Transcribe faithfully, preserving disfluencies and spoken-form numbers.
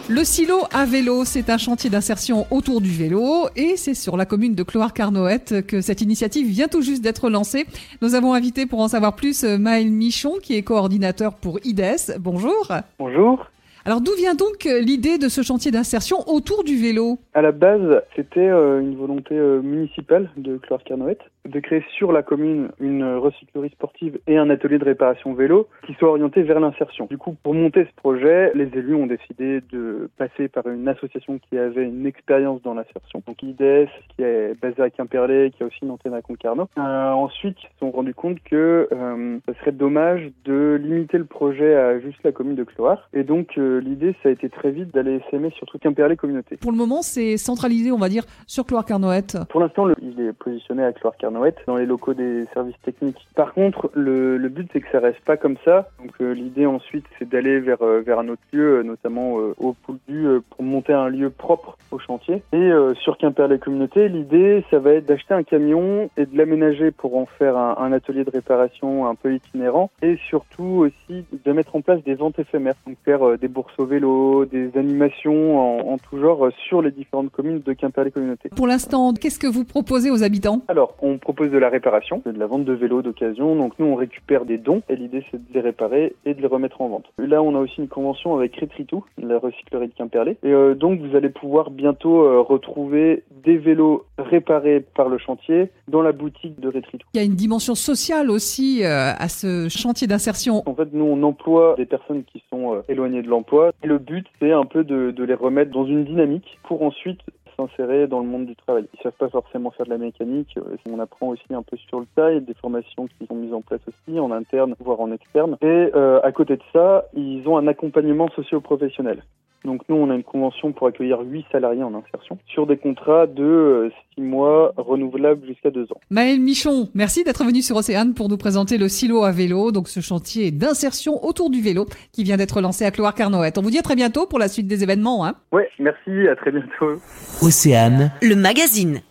Le silo à vélo, c'est un chantier d'insertion autour du vélo et c'est sur la commune de Clohars-Carnoët que cette initiative vient tout juste d'être lancée. Nous avons invité pour en savoir plus Maël Michon qui est coordinateur pour I D E S. Bonjour. Bonjour. Alors d'où vient donc l'idée de ce chantier d'insertion autour du vélo ? À la base, c'était euh, une volonté euh, municipale de Clohars-Carnoët de créer sur la commune une recyclerie sportive et un atelier de réparation vélo qui soit orienté vers l'insertion. Du coup, pour monter ce projet, les élus ont décidé de passer par une association qui avait une expérience dans l'insertion. Donc I D E S, qui est basée à Quimperlé, qui a aussi une antenne à Concarneau. Euh, ensuite, ils se sont rendus compte que euh, ça serait dommage de limiter le projet à juste la commune de Clohars. Et donc, euh, l'idée, ça a été très vite d'aller s'aimer sur toute Quimperlé communauté. Pour le moment, c'est centralisé, on va dire, sur Clohars-Carnoët. Pour l'instant, le, il est positionné à Clohars-Carnoët, dans les locaux des services techniques. Par contre, le, le but, c'est que ça reste pas comme ça. Donc, euh, l'idée ensuite, c'est d'aller vers euh, vers un autre lieu, euh, notamment euh, au Pouldu, euh, pour monter un lieu propre au chantier. Et euh, sur Quimperlé communauté, l'idée, ça va être d'acheter un camion et de l'aménager pour en faire un, un atelier de réparation un peu itinérant, et surtout aussi de mettre en place des ventes éphémères, donc faire euh, des bourses au vélo, des animations en, en tout genre euh, sur les différentes communes de Quimperlé communauté. Pour l'instant, qu'est-ce que vous proposez aux habitants ? Alors, on propose de la réparation, de la vente de vélos d'occasion. Donc nous, on récupère des dons et l'idée, c'est de les réparer et de les remettre en vente. Là, on a aussi une convention avec Retritou, la recyclerie de Quimperlé. Et euh, donc, vous allez pouvoir bientôt euh, retrouver des vélos réparés par le chantier dans la boutique de Retritou. Il y a une dimension sociale aussi euh, à ce chantier d'insertion. En fait, nous, on emploie des personnes qui sont euh, éloignées de l'emploi. Et le but, c'est un peu de, de les remettre dans une dynamique pour ensuite s'insérer dans le monde du travail. Ils savent pas forcément faire de la mécanique. On apprend aussi un peu sur le tas. Il y a des formations qui sont mises en place aussi, en interne, voire en externe. Et euh, à côté de ça, ils ont un accompagnement socio-professionnel. Donc nous, on a une convention pour accueillir huit salariés en insertion sur des contrats de six mois renouvelables jusqu'à deux ans. Maël Michon, merci d'être venu sur Océane pour nous présenter le silo à vélo, donc ce chantier d'insertion autour du vélo qui vient d'être lancé à Clohars-Carnoët. On vous dit à très bientôt pour la suite des événements. Hein. Ouais, merci, à très bientôt. Océane, le magazine.